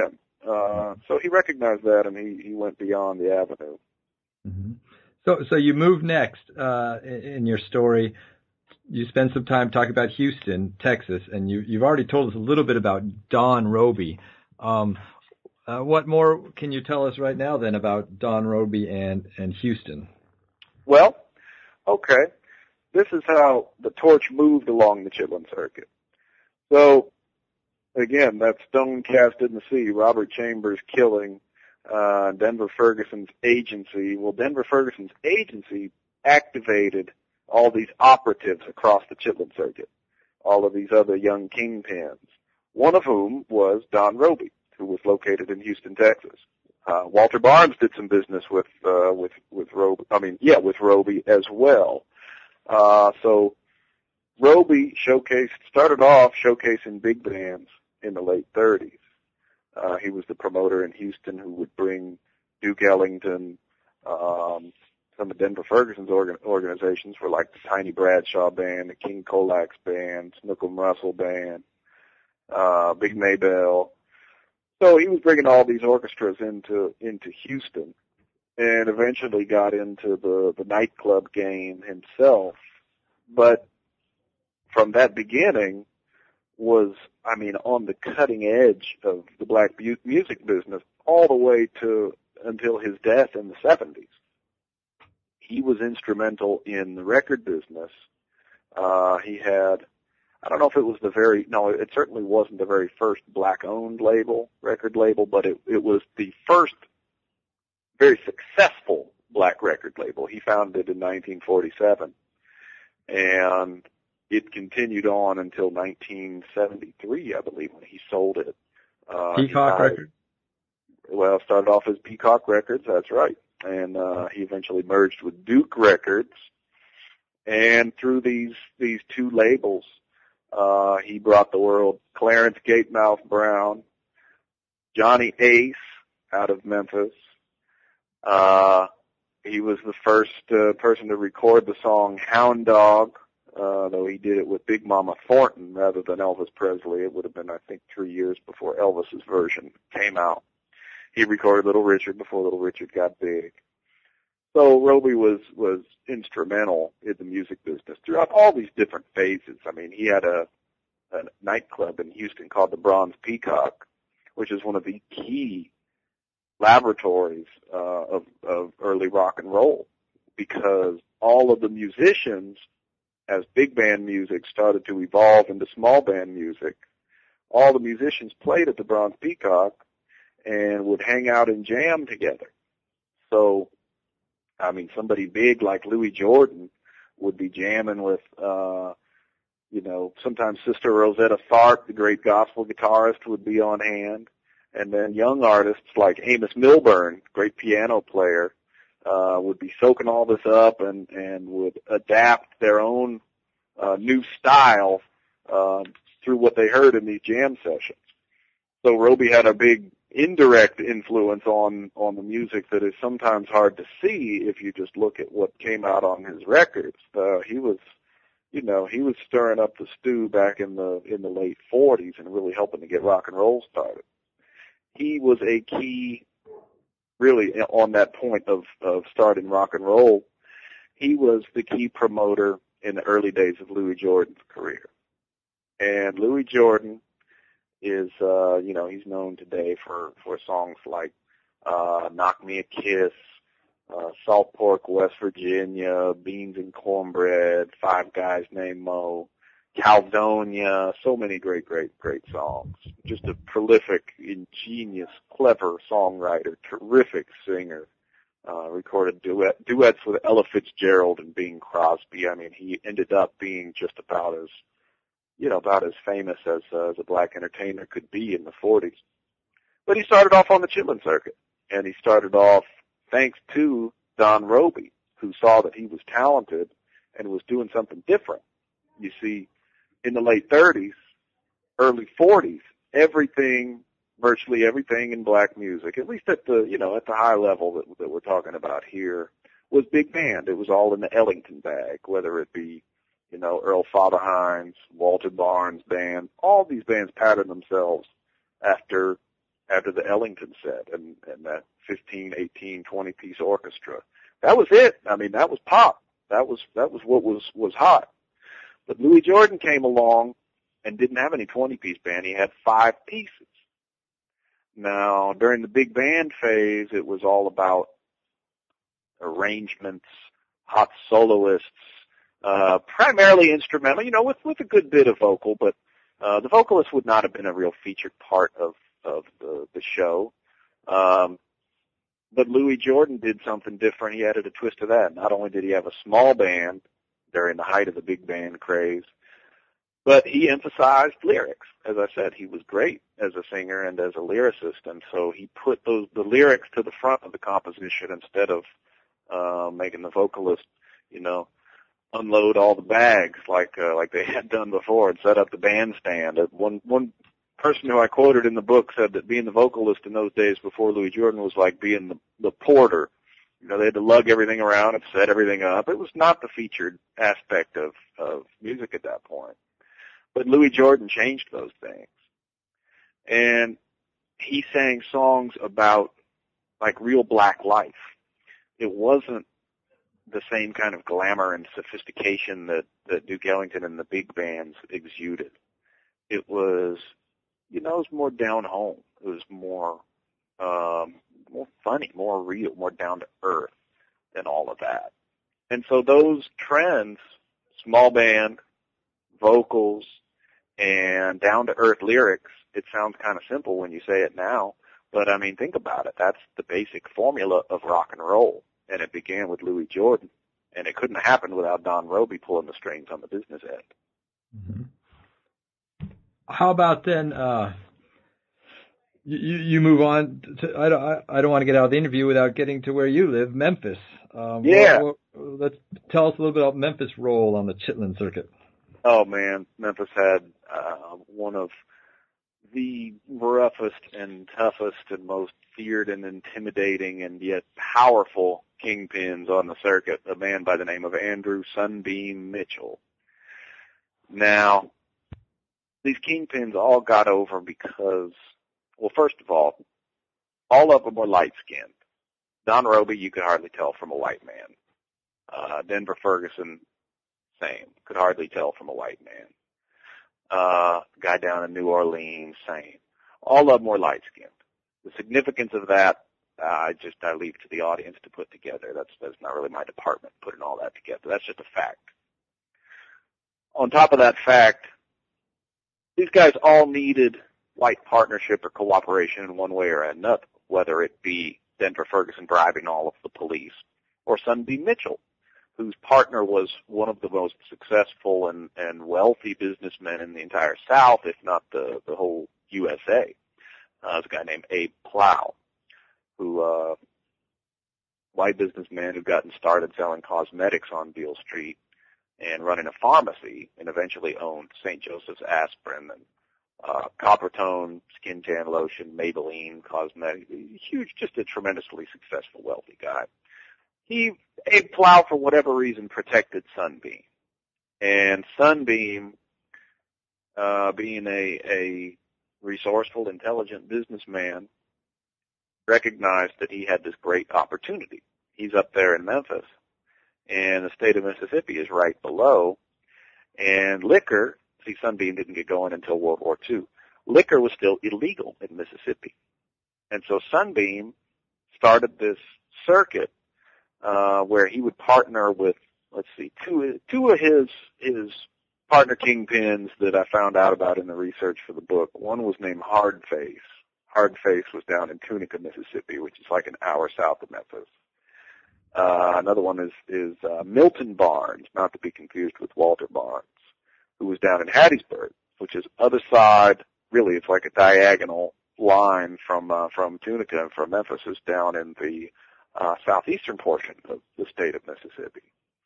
Uh, so he recognized that, and he, he went beyond the avenue. Mm-hmm. So, so you move next uh, in your story. You spend some time talking about Houston, Texas, and you, you've already told us a little bit about Don Robey. Um, uh, what more can you tell us right now then about Don Robey and, and Houston? Well, okay. This is how the torch moved along the Chitlin circuit. So, again, that stone cast in the sea, Robert Chambers killing uh, Denver Ferguson's agency. Well, Denver Ferguson's agency activated all these operatives across the Chitlin circuit, all of these other young kingpins, one of whom was Don Robey, who was located in Houston, Texas. Uh, Walter Barnes did some business with, uh, with, with Robey, I mean, yeah, with Robey as well. Uh, so Robey showcased, started off showcasing big bands in the late thirties. Uh, he was the promoter in Houston who would bring Duke Ellington, um, some of Denver Ferguson's organ- organizations were like the Tiny Bradshaw Band, the King Colax Band, Snookum Russell Band, uh, Big Maybell. So he was bringing all these orchestras into, into Houston, and eventually got into the, the nightclub game himself. But from that beginning was, I mean, on the cutting edge of the black bu- music business all the way to until his death in the seventies. He was instrumental in the record business. Uh, he had, I don't know if it was the very, no, it certainly wasn't the very first black-owned label, record label, but it, it was the first very successful black record label. He founded it in nineteen forty-seven, and it continued on until nineteen seventy-three, I believe, when he sold it. Uh, Peacock Records? Well, it started off as Peacock Records, that's right. And uh, he eventually merged with Duke Records. And through these these two labels, uh, he brought the world Clarence Gatemouth Brown, Johnny Ace out of Memphis. Uh, he was the first uh, person to record the song Hound Dog, uh, though he did it with Big Mama Thornton rather than Elvis Presley. It would have been, I think, three years before Elvis's version came out. He recorded Little Richard before Little Richard got big. So Robey was, was instrumental in the music business throughout all these different phases. I mean, he had a, a nightclub in Houston called the Bronze Peacock, which is one of the key laboratories uh, of, of early rock and roll, because all of the musicians, as big band music started to evolve into small band music, all the musicians played at the Bronze Peacock and would hang out and jam together. So, I mean, somebody big like Louis Jordan would be jamming with, uh, you know, sometimes Sister Rosetta Tharpe, the great gospel guitarist, would be on hand. And then young artists like Amos Milburn, great piano player, uh, would be soaking all this up and, and would adapt their own uh, new style uh, through what they heard in these jam sessions. So Robey had a big indirect influence on, on the music that is sometimes hard to see if you just look at what came out on his records. Uh, he was, you know, he was stirring up the stew back in the, in the late forties and really helping to get rock and roll started. He was a key, really, on that point of, of starting rock and roll. He was the key promoter in the early days of Louis Jordan's career. And Louis Jordan is, uh, you know, he's known today for, for songs like, uh, Knock Me a Kiss, uh, Salt Pork, West Virginia, Beans and Cornbread, Five Guys Named Mo, Caldonia, so many great, great, great songs. Just a prolific, ingenious, clever songwriter, terrific singer. Uh, recorded duet, duets with Ella Fitzgerald and Bing Crosby. I mean, he ended up being just about as, you know, about as famous as, uh, as a black entertainer could be in the forties. But he started off on the Chitlin circuit, and he started off thanks to Don Robey, who saw that he was talented and was doing something different. You see, in the late thirties, early forties, everything, virtually everything in black music, at least at the, you know, at the high level that, that we're talking about here, was big band. It was all in the Ellington bag, whether it be, you know, Earl Fatherhines, Walter Barnes band. All these bands patterned themselves after after the Ellington set and, and that fifteen, eighteen, twenty piece orchestra. That was it. I mean, that was pop. That was, that was what was, was hot. But Louis Jordan came along and didn't have any twenty piece band. He had five pieces. Now, during the big band phase, it was all about arrangements, hot soloists, uh, primarily instrumental, you know, with, with a good bit of vocal, but, uh, the vocalist would not have been a real featured part of, of the, the show. Um, but Louis Jordan did something different. He added a twist to that. Not only did he have a small band during the height of the big band craze, but he emphasized lyrics. As I said, he was great as a singer and as a lyricist, and so he put those, the lyrics to the front of the composition instead of, uh, making the vocalist, you know, unload all the bags like, uh, like they had done before and set up the bandstand. One, one person who I quoted in the book said that being the vocalist in those days before Louis Jordan was like being the, the porter. You know, they had to lug everything around and set everything up. It was not the featured aspect of, of music at that point. But Louis Jordan changed those things. And he sang songs about, like, real black life. It wasn't the same kind of glamour and sophistication that, that Duke Ellington and the big bands exuded. It was, you know, it was more down home. It was more, um, more funny, more real, more down to earth than all of that. And so those trends, small band, vocals, and down to earth lyrics, it sounds kind of simple when you say it now, but I mean, think about it. That's the basic formula of rock and roll. And it began with Louis Jordan, and it couldn't have happened without Don Robey pulling the strings on the business end. Mm-hmm. How about then, uh, you, you move on to, I don't, I don't want to get out of the interview without getting to where you live, Memphis. Um, yeah. What, what, let's tell us a little bit about Memphis' role on the Chitlin circuit. Oh man, Memphis had, uh, one of the roughest and toughest and most feared and intimidating and yet powerful kingpins on the circuit, a man by the name of Andrew Sunbeam Mitchell. Now, these kingpins all got over because, well, first of all, all of them were light-skinned. Don Robey, you could hardly tell from a white man. Uh, Denver Ferguson, same. Could hardly tell from a white man. Uh, guy down in New Orleans, same. All of them were light-skinned. The significance of that, uh, I just, I leave to the audience to put together. That's, that's not really my department, putting all that together. That's just a fact. On top of that fact, these guys all needed white partnership or cooperation in one way or another, whether it be Denver Ferguson driving all of the police or Sunbeam Mitchell, whose partner was one of the most successful and, and wealthy businessmen in the entire South, if not the, the whole U S A. Uh, it's a guy named Abe Plow, who, uh, white businessman who gotten started selling cosmetics on Beale Street and running a pharmacy and eventually owned Saint Joseph's Aspirin and, uh, Coppertone skin tan lotion, Maybelline cosmetic, huge, just a tremendously successful, wealthy guy. He, Abe Plow, for whatever reason, protected Sunbeam. And Sunbeam, uh, being a, a resourceful, intelligent businessman, recognized that he had this great opportunity. He's up there in Memphis, and the state of Mississippi is right below, and liquor, see, Sunbeam didn't get going until World War Two. Liquor was still illegal in Mississippi. And so Sunbeam started this circuit Uh, where he would partner with, let's see, two, two of his, his partner kingpins that I found out about in the research for the book. One was named Hardface. Hardface was down in Tunica, Mississippi, which is like an hour south of Memphis. Uh, another one is, is, uh, Milton Barnes, not to be confused with Walter Barnes, who was down in Hattiesburg, which is other side, really, it's like a diagonal line from, uh, from Tunica and from Memphis is down in the, Uh, southeastern portion of the state of Mississippi.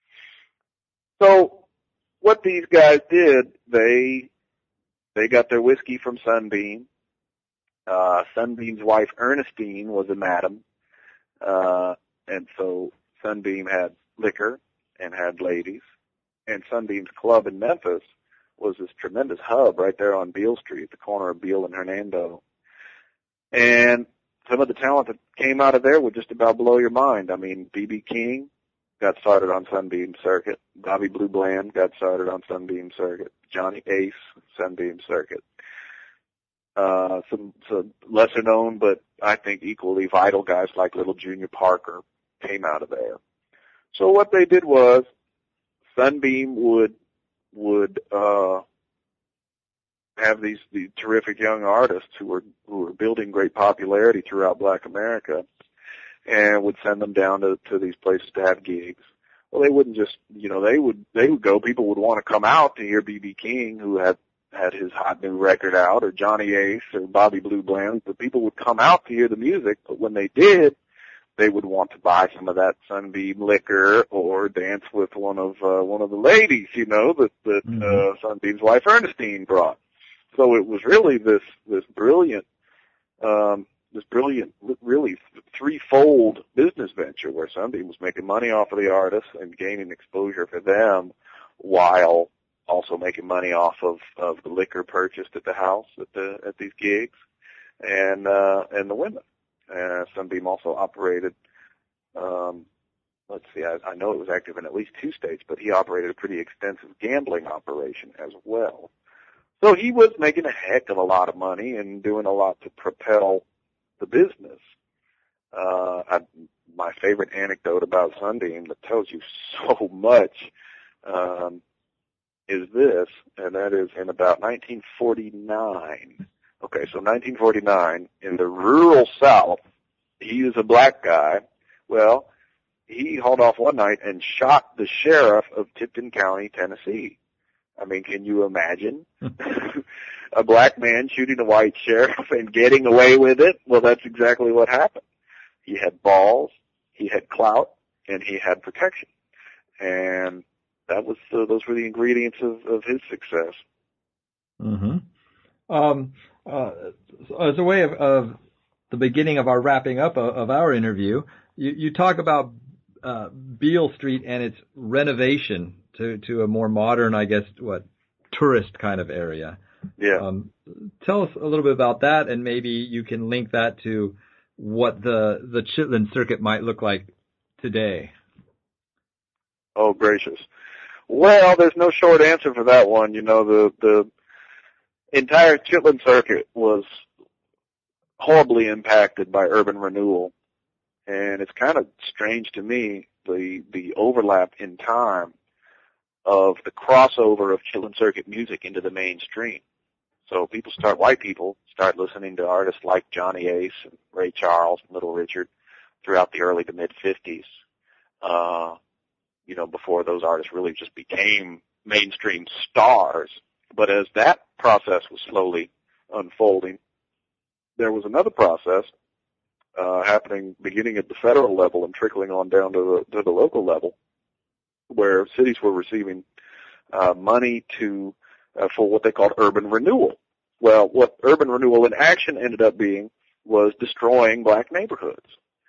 So what these guys did, they they got their whiskey from Sunbeam. Uh, Sunbeam's wife, Ernestine, was a madam. Uh, and so Sunbeam had liquor and had ladies. And Sunbeam's club in Memphis was this tremendous hub right there on Beale Street, the corner of Beale and Hernando. And some of the talent that came out of there would just about blow your mind. I mean, B B King got started on Sunbeam Circuit. Bobby Blue Bland got started on Sunbeam Circuit. Johnny Ace, Sunbeam Circuit. Uh, some, some lesser known, but I think equally vital guys like Little Junior Parker came out of there. So what they did was Sunbeam would, would, uh, have these, these terrific young artists who were, who were building great popularity throughout Black America, and would send them down to, to these places to have gigs. Well, they wouldn't just, you know, they would, they would go, people would want to come out to hear B B King, who had, had his hot new record out, or Johnny Ace, or Bobby Blue Bland. The people would come out to hear the music, but when they did, they would want to buy some of that Sunbeam liquor or dance with one of, uh, one of the ladies, you know, that, that, mm-hmm. uh, Sunbeam's wife Ernestine brought. So it was really this, this brilliant, um, this brilliant, really threefold business venture where Sunbeam was making money off of the artists and gaining exposure for them while also making money off of, of the liquor purchased at the house at the, at these gigs and, uh, and the women. Uh, Sunbeam also operated, um, let's see, I, I know it was active in at least two states, but he operated a pretty extensive gambling operation as well. So he was making a heck of a lot of money and doing a lot to propel the business. Uh, I, my favorite anecdote about Sunbeam that tells you so much, um, is this, and that is in about nineteen forty-nine. Okay, so nineteen forty-nine, in the rural South, he is a black guy. Well, he hauled off one night and shot the sheriff of Tipton County, Tennessee. I mean, can you imagine a black man shooting a white sheriff and getting away with it? Well, that's exactly what happened. He had balls, he had clout, and he had protection. And that was uh, those were the ingredients of, of his success. Mm-hmm. Um, uh, as a way of, of the beginning of our wrapping up of, of our interview, you, you talk about uh, Beale Street and its renovation to, to a more modern, I guess, what, tourist kind of area. Yeah. Um, tell us a little bit about that, and maybe you can link that to what the, the Chitlin Circuit might look like today. Oh, gracious. Well, there's no short answer for that one. You know, the, the entire Chitlin Circuit was horribly impacted by urban renewal. And it's kind of strange to me, the, the overlap in time of the crossover of Chitlin Circuit music into the mainstream. So people start, white people start listening to artists like Johnny Ace and Ray Charles and Little Richard throughout the early to mid fifties. Uh, you know, before those artists really just became mainstream stars. But as that process was slowly unfolding, there was another process uh, happening beginning at the federal level and trickling on down to the, to the local level, where cities were receiving uh, money to uh, for what they called urban renewal. Well, what urban renewal in action ended up being was destroying black neighborhoods.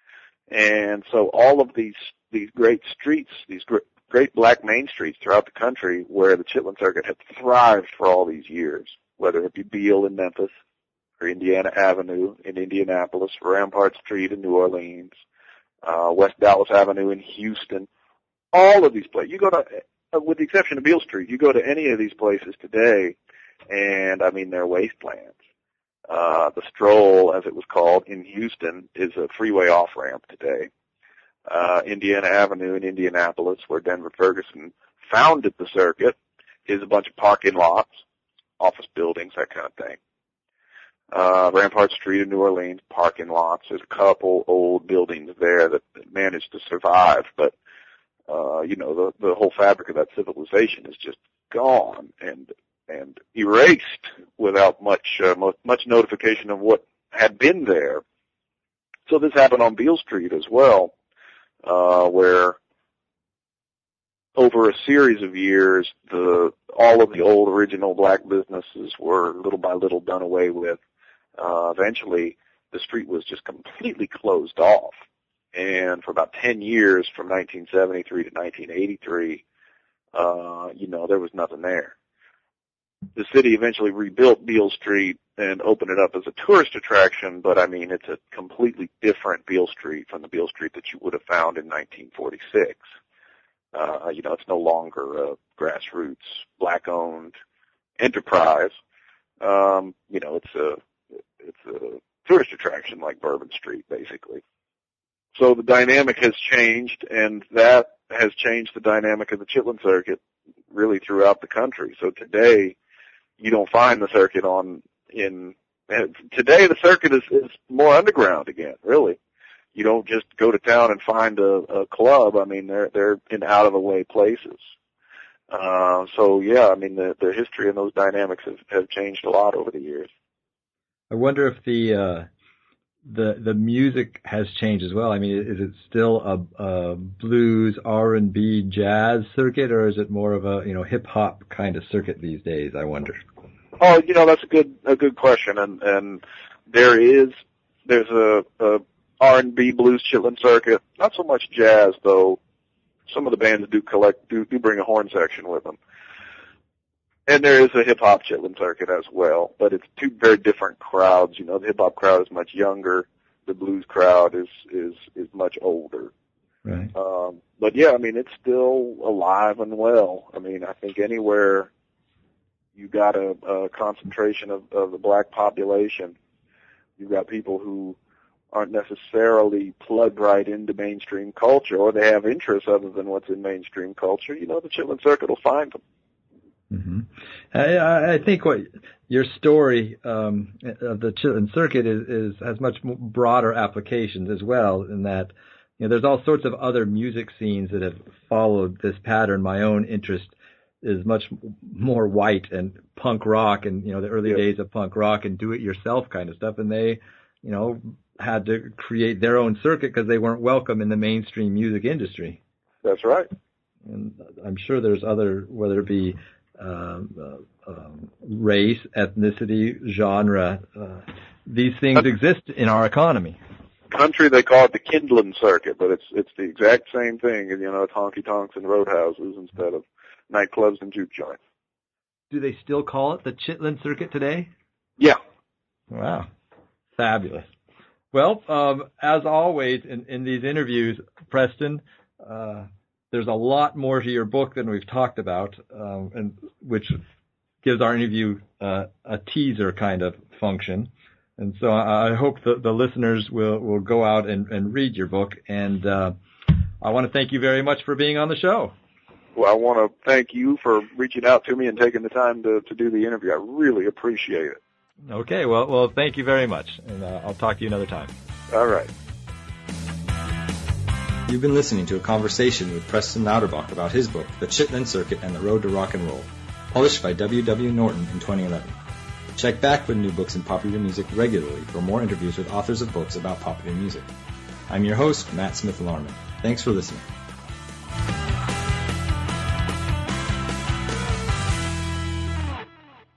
And so all of these these great streets, these great, great black main streets throughout the country where the Chitlin Circuit had thrived for all these years, whether it be Beale in Memphis or Indiana Avenue in Indianapolis, Rampart Street in New Orleans, uh, West Dallas Avenue in Houston, all of these places. You go to, with the exception of Beale Street, you go to any of these places today, and, I mean, they're wastelands. Uh, the Stroll, as it was called, in Houston is a freeway off-ramp today. Uh, Indiana Avenue in Indianapolis, where Denver Ferguson founded the circuit, is a bunch of parking lots, office buildings, that kind of thing. Uh, Rampart Street in New Orleans, parking lots. There's a couple old buildings there that, that managed to survive, but, uh, you know, the, the whole fabric of that civilization is just gone and, and erased without much, uh, much notification of what had been there. So this happened on Beale Street as well, uh, where over a series of years, the, all of the old original black businesses were little by little done away with. Uh, eventually the street was just completely closed off. And for about ten years, from nineteen seventy-three to nineteen eighty-three, uh, you know, there was nothing there. the city eventually rebuilt Beale Street and opened it up as a tourist attraction, but I mean, it's a completely different Beale Street from the Beale Street that you would have found in nineteen forty-six. Uh, you know, it's no longer a grassroots, black-owned enterprise. Um, you know, it's a, it's a tourist attraction like Bourbon Street, basically. So the dynamic has changed, and that has changed the dynamic of the Chitlin Circuit really throughout the country. So today, you don't find the circuit on, in, today the circuit is, is more underground again, really. You don't just go to town and find a, a club. I mean, they're, they're in out-of-the-way places. Uh, so yeah, I mean, the, the history and those dynamics have, have changed a lot over the years. I wonder if the, uh, the, the music has changed as well. I mean, is it still a, a blues, R and B, jazz circuit, or is it more of a, you know, hip-hop kind of circuit these days, I wonder? Oh, you know, that's a good, a good question. And, and there is, there's a, a R and B blues Chitlin circuit. Not so much jazz, though. Some of the bands do collect, do, do bring a horn section with them. And there is a hip-hop Chitlin circuit as well, but it's two very different crowds. You know, the hip-hop crowd is much younger. The blues crowd is, is, is much older. Right. Um, but yeah, I mean, it's still alive and well. I mean, I think anywhere you got a, a concentration of, of the black population, you've got people who aren't necessarily plugged right into mainstream culture, or they have interests other than what's in mainstream culture. You know, the Chitlin Circuit will find them. Mm-hmm. I, I think what your story um, of the Chitlin Circuit is, is has much broader applications as well, in that, you know, there's all sorts of other music scenes that have followed this pattern. My own interest is much more white and punk rock, and, you know, the early yeah. days of punk rock and do-it-yourself kind of stuff, and they, you know, had to create their own circuit because they weren't welcome in the mainstream music industry. That's right. And I'm sure there's other, whether it be um, uh, um, race, ethnicity, genre, uh, these things exist in our economy. Country, they call it the Kindlin Circuit, but it's it's the exact same thing. You know, it's honky tonks and roadhouses instead of nightclubs and juke joints. Do they still call it the Chitlin Circuit today? Yeah. Wow. Fabulous. Well, um, as always in, in these interviews, Preston, uh, there's a lot more to your book than we've talked about, um, and which gives our interview uh, a teaser kind of function. And so I, I hope the, the listeners will, will go out and, and read your book. And uh, I want to thank you very much for being on the show. Well, I want to thank you for reaching out to me and taking the time to, to do the interview. I really appreciate it. Okay, well, well, thank you very much, and uh, I'll talk to you another time. All right. You've been listening to a conversation with Preston Lauterbach about his book, The Chitlin Circuit and the Road to Rock and Roll, published by W W Norton in twenty eleven. Check back with new books in popular music regularly for more interviews with authors of books about popular music. I'm your host, Matt Smith Larman. Thanks for listening.